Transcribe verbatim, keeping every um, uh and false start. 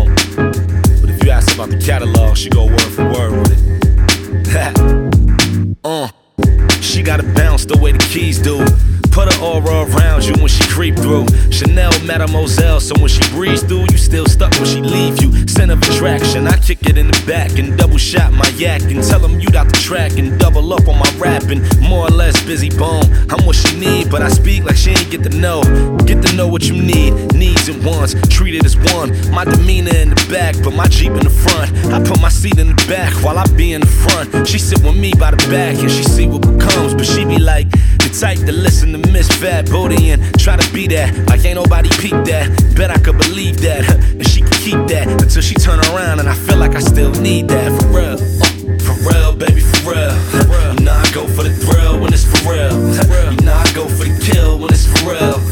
don't. But if you ask about the catalog, she go word for word with it. uh, she gotta bounce the way the keys do. Put her aura around you when she creep through. Chanel, Mademoiselle, so when she breeze through, you still stuck when she leave you. Center of attraction, I kick it in the back and double shot my yak and tell them you got the track and double up on my rapping. More or less busy bone. I'm what she need, but I speak like she ain't get to know. Get to know what you need, needs and wants. Treat it as one. My demeanor in the back, but my Jeep in the front. I put my seat in the back while I be in the front. She sit with me by the back and she see what becomes, but she be like the type to listen to Miss Fat Booty and try to be that. Like ain't nobody peep that. Bet I could believe that. And she could keep that until she turn around and I feel like I still need that. For real, uh, for real, baby, for real. You know I go for the thrill when it's for real. You know I go for the kill when it's for real.